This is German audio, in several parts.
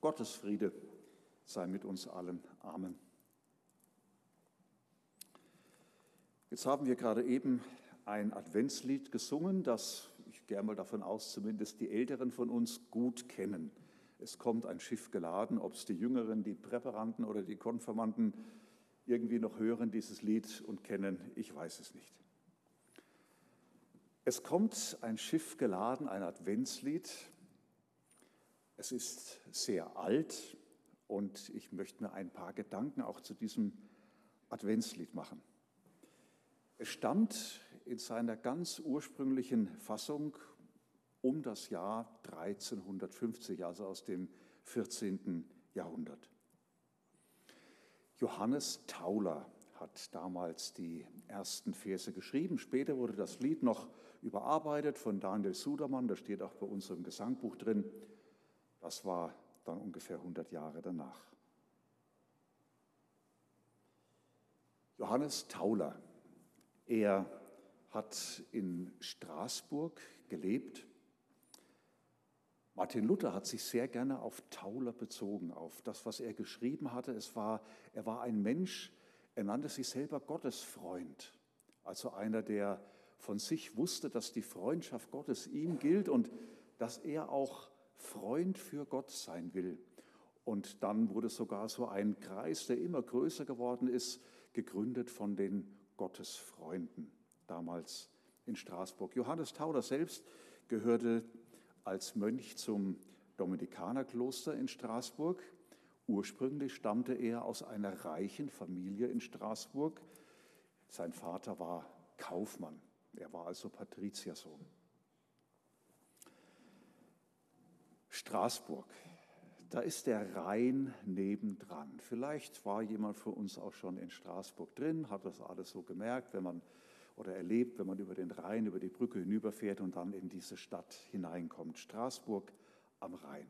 Gottes Friede sei mit uns allen. Amen. Jetzt haben wir gerade eben ein Adventslied gesungen, das ich gehe mal davon aus, zumindest die Älteren von uns gut kennen. Es kommt ein Schiff geladen, ob es die Jüngeren, die Präparanten oder die Konfirmanden irgendwie noch hören dieses Lied und kennen, ich weiß es nicht. Es kommt ein Schiff geladen, ein Adventslied. Es ist sehr alt und ich möchte mir ein paar Gedanken auch zu diesem Adventslied machen. Es stammt in seiner ganz ursprünglichen Fassung um das Jahr 1350, also aus dem 14. Jahrhundert. Johannes Tauler hat damals die ersten Verse geschrieben. Später wurde das Lied noch überarbeitet von Daniel Sudermann, das steht auch bei uns im Gesangbuch drin. Das war dann ungefähr 100 Jahre danach. Johannes Tauler, er hat in Straßburg gelebt. Martin Luther hat sich sehr gerne auf Tauler bezogen, auf das, was er geschrieben hatte. Er war ein Mensch, er nannte sich selber Gottesfreund, also einer, der von sich wusste, dass die Freundschaft Gottes ihm gilt und dass er auch Freund für Gott sein will. Und dann wurde sogar so ein Kreis, der immer größer geworden ist, gegründet von den Gottesfreunden, damals in Straßburg. Johannes Tauler selbst gehörte als Mönch zum Dominikanerkloster in Straßburg. Ursprünglich stammte er aus einer reichen Familie in Straßburg. Sein Vater war Kaufmann, er war also Patriziersohn. Straßburg, da ist der Rhein nebendran. Vielleicht war jemand von uns auch schon in Straßburg drin, hat das alles so gemerkt, erlebt, wenn man über den Rhein, über die Brücke hinüberfährt und dann in diese Stadt hineinkommt. Straßburg am Rhein.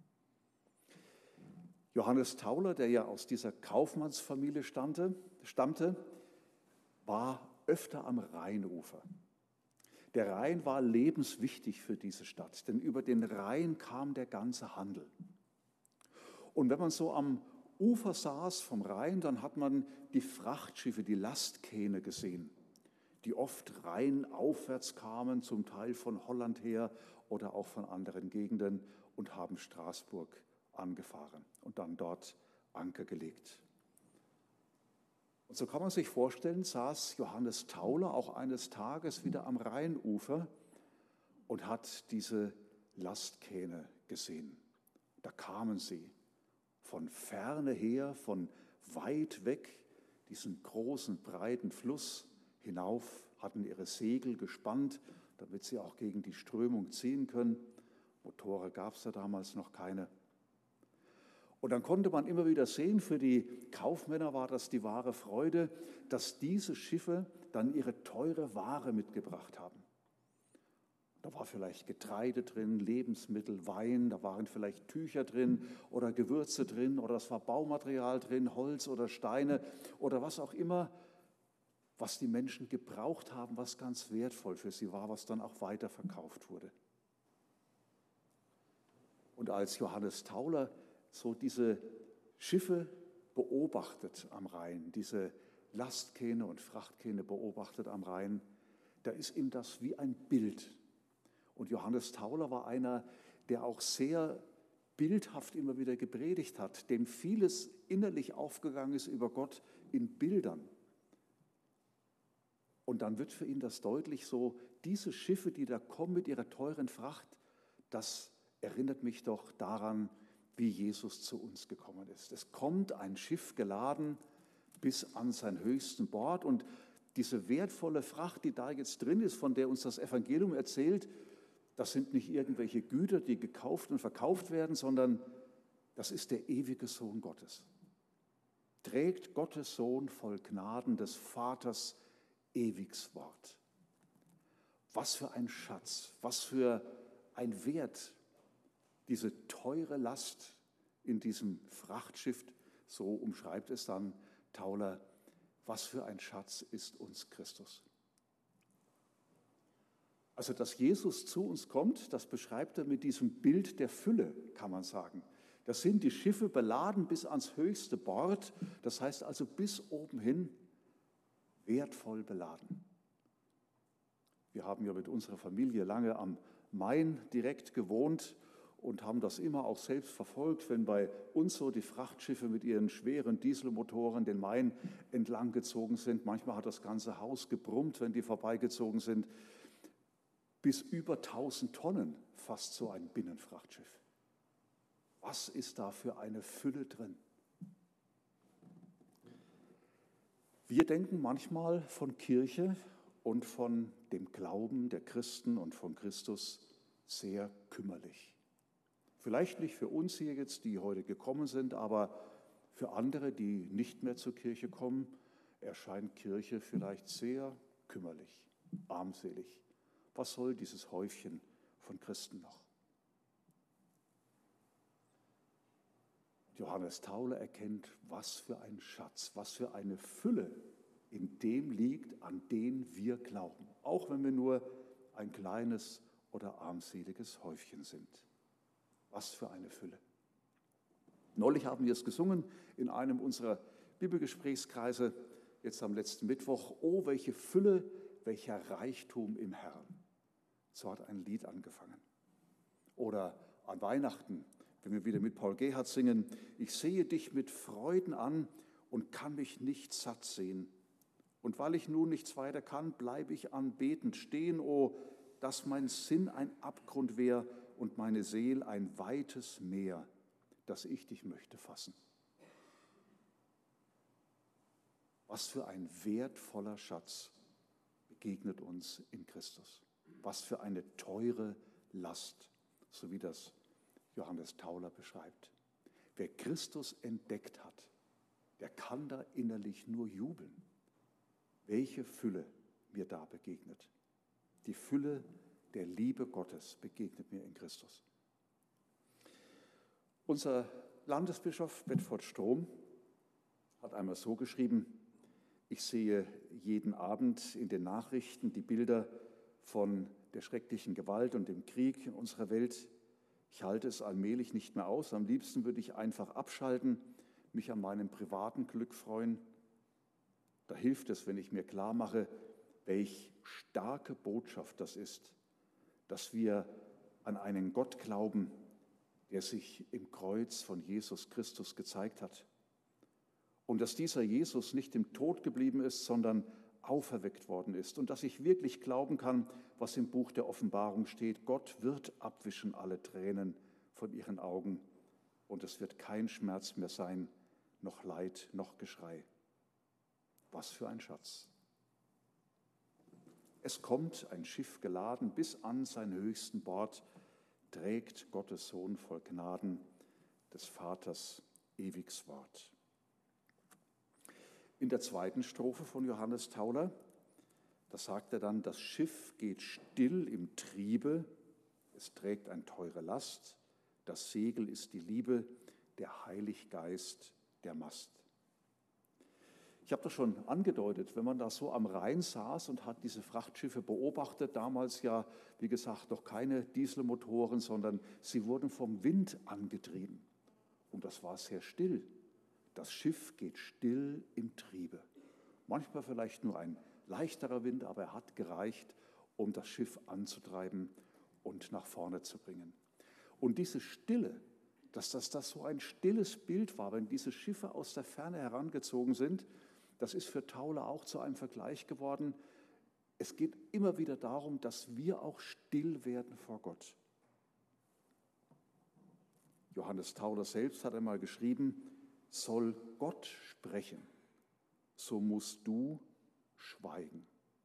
Johannes Tauler, der ja aus dieser Kaufmannsfamilie stammte, war öfter am Rheinufer. Der Rhein war lebenswichtig für diese Stadt, denn über den Rhein kam der ganze Handel. Und wenn man so am Ufer saß vom Rhein, dann hat man die Frachtschiffe, die Lastkähne gesehen, die oft rheinaufwärts kamen, zum Teil von Holland her oder auch von anderen Gegenden und haben Straßburg angefahren und dann dort Anker gelegt. Und so kann man sich vorstellen, saß Johannes Tauler auch eines Tages wieder am Rheinufer und hat diese Lastkähne gesehen. Da kamen sie von ferne her, von weit weg, diesen großen, breiten Fluss hinauf, hatten ihre Segel gespannt, damit sie auch gegen die Strömung ziehen können. Motoren gab es da damals noch keine. Und dann konnte man immer wieder sehen, für die Kaufmänner war das die wahre Freude, dass diese Schiffe dann ihre teure Ware mitgebracht haben. Da war vielleicht Getreide drin, Lebensmittel, Wein, da waren vielleicht Tücher drin oder Gewürze drin oder es war Baumaterial drin, Holz oder Steine oder was auch immer, was die Menschen gebraucht haben, was ganz wertvoll für sie war, was dann auch weiterverkauft wurde. Und als Johannes Tauler so diese Schiffe beobachtet am Rhein, diese Lastkähne und Frachtkähne beobachtet am Rhein, da ist ihm das wie ein Bild. Und Johannes Tauler war einer, der auch sehr bildhaft immer wieder gepredigt hat, dem vieles innerlich aufgegangen ist über Gott in Bildern. Und dann wird für ihn das deutlich so, diese Schiffe, die da kommen mit ihrer teuren Fracht, das erinnert mich doch daran, wie Jesus zu uns gekommen ist. Es kommt ein Schiff geladen bis an sein höchsten Bord und diese wertvolle Fracht, die da jetzt drin ist, von der uns das Evangelium erzählt, das sind nicht irgendwelche Güter, die gekauft und verkauft werden, sondern das ist der ewige Sohn Gottes. Trägt Gottes Sohn voll Gnaden des Vaters ewiges Wort. Was für ein Schatz, was für ein Wert, diese teure Last in diesem Frachtschiff, so umschreibt es dann Tauler, was für ein Schatz ist uns Christus. Also, dass Jesus zu uns kommt, das beschreibt er mit diesem Bild der Fülle, kann man sagen. Da sind die Schiffe beladen bis ans höchste Bord, das heißt also bis oben hin wertvoll beladen. Wir haben ja mit unserer Familie lange am Main direkt gewohnt und haben das immer auch selbst verfolgt, wenn bei uns so die Frachtschiffe mit ihren schweren Dieselmotoren den Main entlang gezogen sind. Manchmal hat das ganze Haus gebrummt, wenn die vorbeigezogen sind. Bis über 1000 Tonnen fast so ein Binnenfrachtschiff. Was ist da für eine Fülle drin? Wir denken manchmal von Kirche und von dem Glauben der Christen und von Christus sehr kümmerlich. Vielleicht nicht für uns hier jetzt, die heute gekommen sind, aber für andere, die nicht mehr zur Kirche kommen, erscheint Kirche vielleicht sehr kümmerlich, armselig. Was soll dieses Häufchen von Christen noch? Johannes Tauler erkennt, was für ein Schatz, was für eine Fülle in dem liegt, an den wir glauben, auch wenn wir nur ein kleines oder armseliges Häufchen sind. Was für eine Fülle. Neulich haben wir es gesungen in einem unserer Bibelgesprächskreise, jetzt am letzten Mittwoch. Oh, welche Fülle, welcher Reichtum im Herrn. So hat ein Lied angefangen. Oder an Weihnachten, wenn wir wieder mit Paul Gerhardt singen, ich sehe dich mit Freuden an und kann mich nicht satt sehen. Und weil ich nun nichts weiter kann, bleibe ich anbetend stehen, oh, dass mein Sinn ein Abgrund wär und meine Seel ein weites Meer, dass ich dich möchte fassen. Was für ein wertvoller Schatz begegnet uns in Christus. Was für eine teure Last, so wie das Johannes Tauler beschreibt. Wer Christus entdeckt hat, der kann da innerlich nur jubeln. Welche Fülle mir da begegnet. Die Fülle der Liebe Gottes begegnet mir in Christus. Unser Landesbischof Bedford Strom hat einmal so geschrieben: Ich sehe jeden Abend in den Nachrichten die Bilder von der schrecklichen Gewalt und dem Krieg in unserer Welt. Ich halte es allmählich nicht mehr aus. Am liebsten würde ich einfach abschalten, mich an meinem privaten Glück freuen. Da hilft es, wenn ich mir klar mache, welch starke Botschaft das ist, dass wir an einen Gott glauben, der sich im Kreuz von Jesus Christus gezeigt hat. Und dass dieser Jesus nicht im Tod geblieben ist, sondern auferweckt worden ist. Und dass ich wirklich glauben kann, was im Buch der Offenbarung steht: Gott wird abwischen alle Tränen von ihren Augen und es wird kein Schmerz mehr sein, noch Leid, noch Geschrei. Was für ein Schatz. Es kommt ein Schiff geladen bis an seinen höchsten Bord, trägt Gottes Sohn voll Gnaden des Vaters ewiges Wort. In der zweiten Strophe von Johannes Tauler, da sagt er dann, das Schiff geht still im Triebe, es trägt eine teure Last, das Segel ist die Liebe, der Heiliggeist der Mast. Ich habe das schon angedeutet, wenn man da so am Rhein saß und hat diese Frachtschiffe beobachtet, damals ja, wie gesagt, noch keine Dieselmotoren, sondern sie wurden vom Wind angetrieben. Und das war sehr still. Das Schiff geht still im Triebe. Manchmal vielleicht nur ein leichterer Wind, aber er hat gereicht, um das Schiff anzutreiben und nach vorne zu bringen. Und diese Stille, dass das so ein stilles Bild war, wenn diese Schiffe aus der Ferne herangezogen sind, das ist für Tauler auch zu einem Vergleich geworden. Es geht immer wieder darum, dass wir auch still werden vor Gott. Johannes Tauler selbst hat einmal geschrieben, soll Gott sprechen, so musst du schweigen.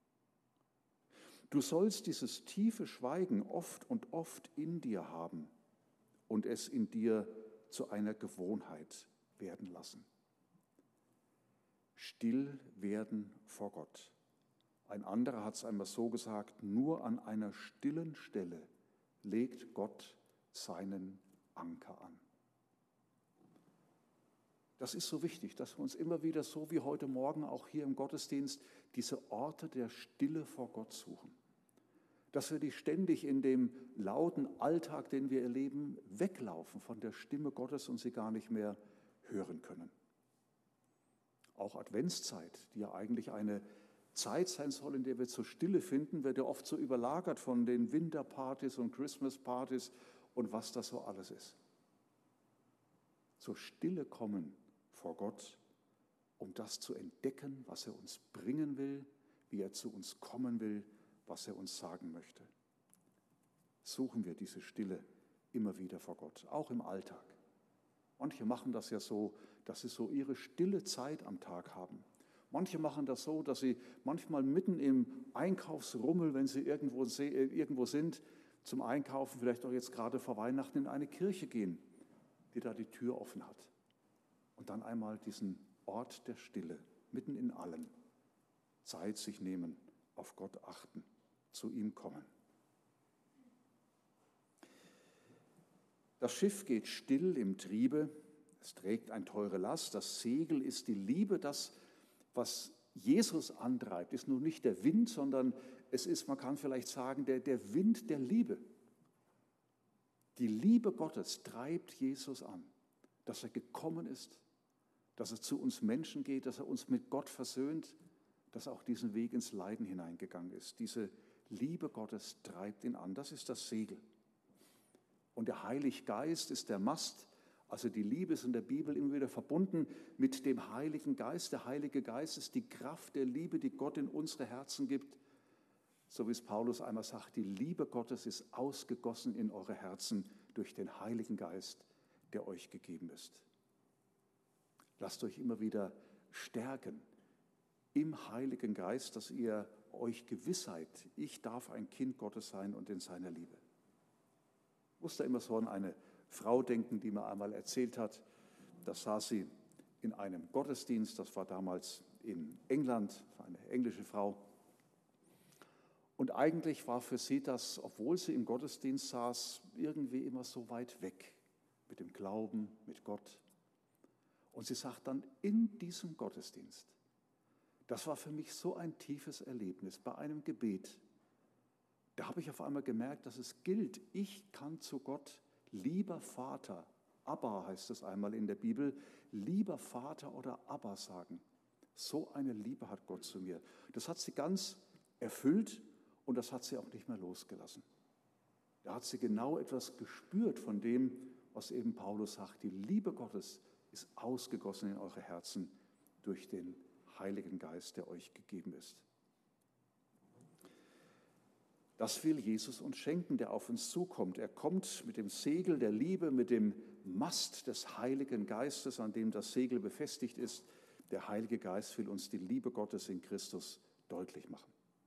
Du sollst dieses tiefe Schweigen oft und oft in dir haben und es in dir zu einer Gewohnheit werden lassen. Still werden vor Gott. Ein anderer hat es einmal so gesagt, nur an einer stillen Stelle legt Gott seinen Anker an. Das ist so wichtig, dass wir uns immer wieder, so wie heute Morgen auch hier im Gottesdienst, diese Orte der Stille vor Gott suchen. Dass wir nicht ständig in dem lauten Alltag, den wir erleben, weglaufen von der Stimme Gottes und sie gar nicht mehr hören können. Auch Adventszeit, die ja eigentlich eine Zeit sein soll, in der wir zur Stille finden, wird ja oft so überlagert von den Winterpartys und Christmaspartys und was das so alles ist. Zur Stille kommen vor Gott, um das zu entdecken, was er uns bringen will, wie er zu uns kommen will, was er uns sagen möchte. Suchen wir diese Stille immer wieder vor Gott, auch im Alltag. Manche machen das ja so, dass sie so ihre stille Zeit am Tag haben. Manche machen das so, dass sie manchmal mitten im Einkaufsrummel, wenn sie irgendwo sind, zum Einkaufen, vielleicht auch jetzt gerade vor Weihnachten, in eine Kirche gehen, die da die Tür offen hat. Und dann einmal diesen Ort der Stille, mitten in allem, Zeit sich nehmen, auf Gott achten, zu ihm kommen. Das Schiff geht still im Triebe, es trägt eine teure Last, das Segel ist die Liebe, das, was Jesus antreibt, ist nun nicht der Wind, sondern es ist, man kann vielleicht sagen, der Wind der Liebe. Die Liebe Gottes treibt Jesus an, dass er gekommen ist, dass er zu uns Menschen geht, dass er uns mit Gott versöhnt, dass er auch diesen Weg ins Leiden hineingegangen ist. Diese Liebe Gottes treibt ihn an, das ist das Segel. Und der Heilige Geist ist der Mast, also die Liebe ist in der Bibel immer wieder verbunden mit dem Heiligen Geist. Der Heilige Geist ist die Kraft der Liebe, die Gott in unsere Herzen gibt. So wie es Paulus einmal sagt, die Liebe Gottes ist ausgegossen in eure Herzen durch den Heiligen Geist, der euch gegeben ist. Lasst euch immer wieder stärken im Heiligen Geist, dass ihr euch gewiss seid, ich darf ein Kind Gottes sein und in seiner Liebe. Ich muss da immer so an eine Frau denken, die mir einmal erzählt hat, da saß sie in einem Gottesdienst, das war damals in England, war eine englische Frau. Und eigentlich war für sie das, obwohl sie im Gottesdienst saß, irgendwie immer so weit weg mit dem Glauben, mit Gott. Und sie sagt dann, in diesem Gottesdienst, das war für mich so ein tiefes Erlebnis bei einem Gebet. Da habe ich auf einmal gemerkt, dass es gilt, ich kann zu Gott, lieber Vater, Abba heißt es einmal in der Bibel, lieber Vater oder Abba sagen. So eine Liebe hat Gott zu mir. Das hat sie ganz erfüllt und das hat sie auch nicht mehr losgelassen. Da hat sie genau etwas gespürt von dem, was eben Paulus sagt. Die Liebe Gottes ist ausgegossen in eure Herzen durch den Heiligen Geist, der euch gegeben ist. Das will Jesus uns schenken, der auf uns zukommt. Er kommt mit dem Segel der Liebe, mit dem Mast des Heiligen Geistes, an dem das Segel befestigt ist. Der Heilige Geist will uns die Liebe Gottes in Christus deutlich machen.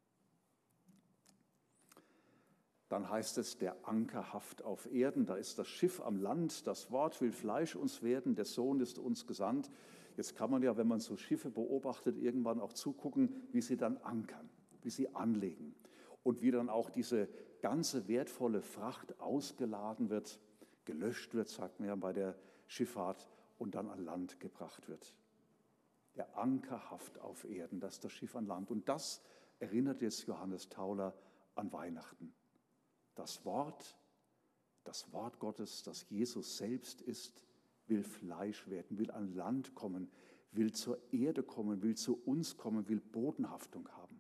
Dann heißt es, der Anker hafft auf Erden, da ist das Schiff am Land, das Wort will Fleisch uns werden, der Sohn ist uns gesandt. Jetzt kann man ja, wenn man so Schiffe beobachtet, irgendwann auch zugucken, wie sie dann ankern, wie sie anlegen und wie dann auch diese ganze wertvolle Fracht ausgeladen wird, gelöscht wird, sagt man ja bei der Schifffahrt, und dann an Land gebracht wird. Der Anker hafft auf Erden, das ist das Schiff an Land. Und das erinnert jetzt Johannes Tauler an Weihnachten. Das Wort Gottes, das Jesus selbst ist, will Fleisch werden, will an Land kommen, will zur Erde kommen, will zu uns kommen, will Bodenhaftung haben.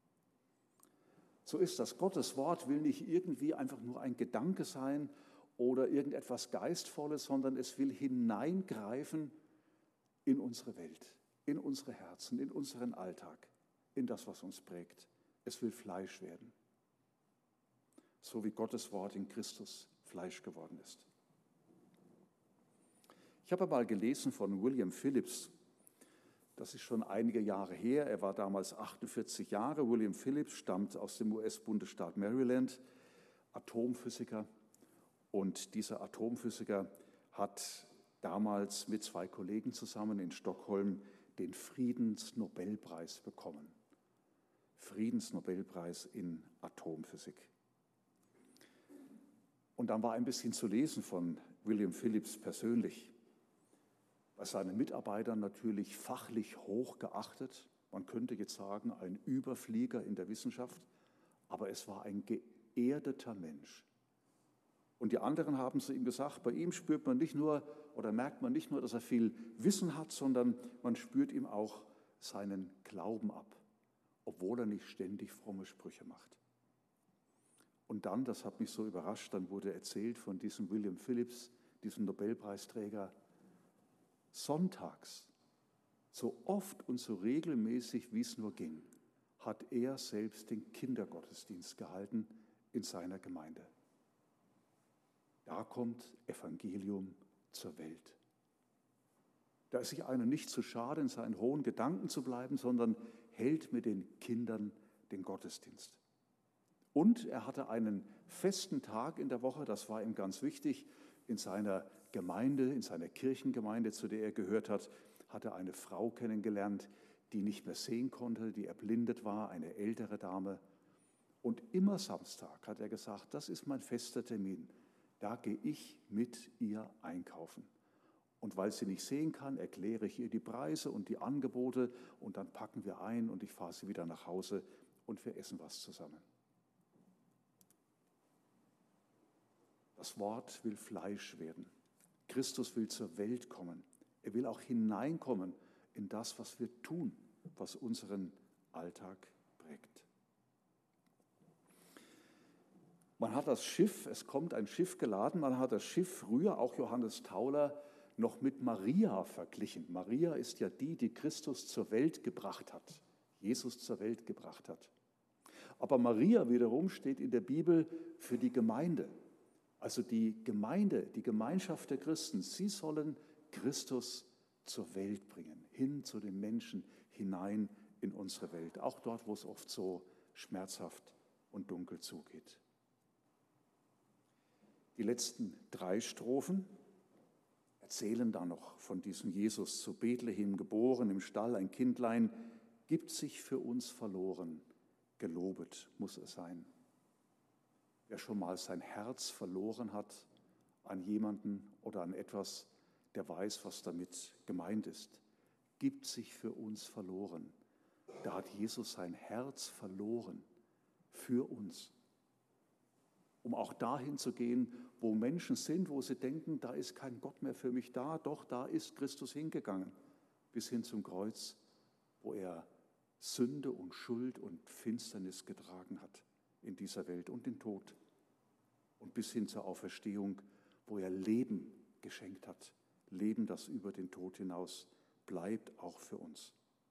So ist das. Gottes Wort will nicht irgendwie einfach nur ein Gedanke sein oder irgendetwas Geistvolles, sondern es will hineingreifen in unsere Welt, in unsere Herzen, in unseren Alltag, in das, was uns prägt. Es will Fleisch werden. So wie Gottes Wort in Christus Fleisch geworden ist. Ich habe mal gelesen von William Phillips, das ist schon einige Jahre her, er war damals 48 Jahre. William Phillips stammt aus dem US-Bundesstaat Maryland, Atomphysiker. Und dieser Atomphysiker hat damals mit 2 Kollegen zusammen in Stockholm den Friedensnobelpreis bekommen. Friedensnobelpreis in Atomphysik. Und dann war ein bisschen zu lesen von William Phillips persönlich. Bei seinen Mitarbeitern natürlich fachlich hoch geachtet. Man könnte jetzt sagen, ein Überflieger in der Wissenschaft. aber es war ein geerdeter Mensch. Und die anderen haben zu ihm gesagt, bei ihm spürt man nicht nur oder merkt man nicht nur, dass er viel Wissen hat, sondern man spürt ihm auch seinen Glauben ab, obwohl er nicht ständig fromme Sprüche macht. Und dann, das hat mich so überrascht, dann wurde erzählt von diesem William Phillips, diesem Nobelpreisträger, sonntags, so oft und so regelmäßig, wie es nur ging, hat er selbst den Kindergottesdienst gehalten in seiner Gemeinde. Da kommt Evangelium zur Welt. Da ist sich einer nicht zu schade, in seinen hohen Gedanken zu bleiben, sondern hält mit den Kindern den Gottesdienst. Und er hatte einen festen Tag in der Woche, das war ihm ganz wichtig, in seiner Gemeinde, in seiner Kirchengemeinde, zu der er gehört hat, hat er eine Frau kennengelernt, die nicht mehr sehen konnte, die erblindet war, eine ältere Dame. Und immer Samstag hat er gesagt, das ist mein fester Termin. Da gehe ich mit ihr einkaufen. Und weil sie nicht sehen kann, erkläre ich ihr die Preise und die Angebote und dann packen wir ein und ich fahre sie wieder nach Hause und wir essen was zusammen. Das Wort will Fleisch werden. Christus will zur Welt kommen. Er will auch hineinkommen in das, was wir tun, was unseren Alltag prägt. Man hat das Schiff, es kommt ein Schiff geladen, man hat das Schiff früher, auch Johannes Tauler, noch mit Maria verglichen. Maria ist ja die, die Christus zur Welt gebracht hat, Jesus zur Welt gebracht hat. Aber Maria wiederum steht in der Bibel für die Gemeinde. Also die Gemeinde, die Gemeinschaft der Christen, sie sollen Christus zur Welt bringen, hin zu den Menschen, hinein in unsere Welt, auch dort, wo es oft so schmerzhaft und dunkel zugeht. Die letzten 3 Strophen erzählen dann noch von diesem Jesus, zu Bethlehem geboren, im Stall ein Kindlein, gibt sich für uns verloren, gelobet muss er sein. Wer schon mal sein Herz verloren hat an jemanden oder an etwas, der weiß, was damit gemeint ist. Gibt sich für uns verloren. Da hat Jesus sein Herz verloren für uns. Um auch dahin zu gehen, wo Menschen sind, wo sie denken, da ist kein Gott mehr für mich da. Doch, da ist Christus hingegangen, bis hin zum Kreuz, wo er Sünde und Schuld und Finsternis getragen hat in dieser Welt und den Tod. Und bis hin zur Auferstehung, wo er Leben geschenkt hat. Leben, das über den Tod hinaus bleibt, auch für uns.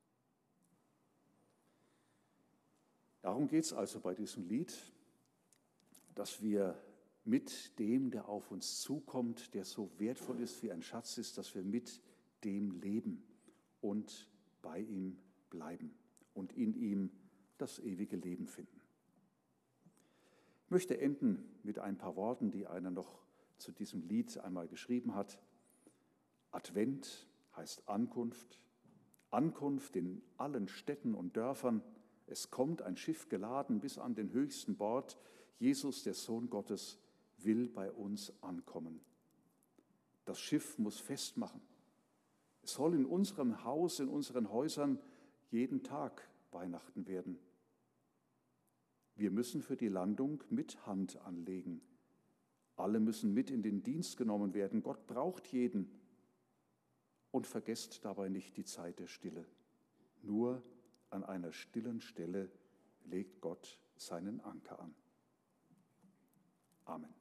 Darum geht es also bei diesem Lied, dass wir mit dem, der auf uns zukommt, der so wertvoll ist, wie ein Schatz ist, dass wir mit dem leben und bei ihm bleiben und in ihm das ewige Leben finden. Ich möchte enden mit ein paar Worten, die einer noch zu diesem Lied einmal geschrieben hat. Advent heißt Ankunft, Ankunft in allen Städten und Dörfern. Es kommt ein Schiff geladen bis an den höchsten Bord. Jesus, der Sohn Gottes, will bei uns ankommen. Das Schiff muss festmachen. Es soll in unserem Haus, in unseren Häusern jeden Tag Weihnachten werden. Wir müssen für die Landung mit Hand anlegen. Alle müssen mit in den Dienst genommen werden. Gott braucht jeden. Und vergesst dabei nicht die Zeit der Stille. Nur an einer stillen Stelle legt Gott seinen Anker an. Amen.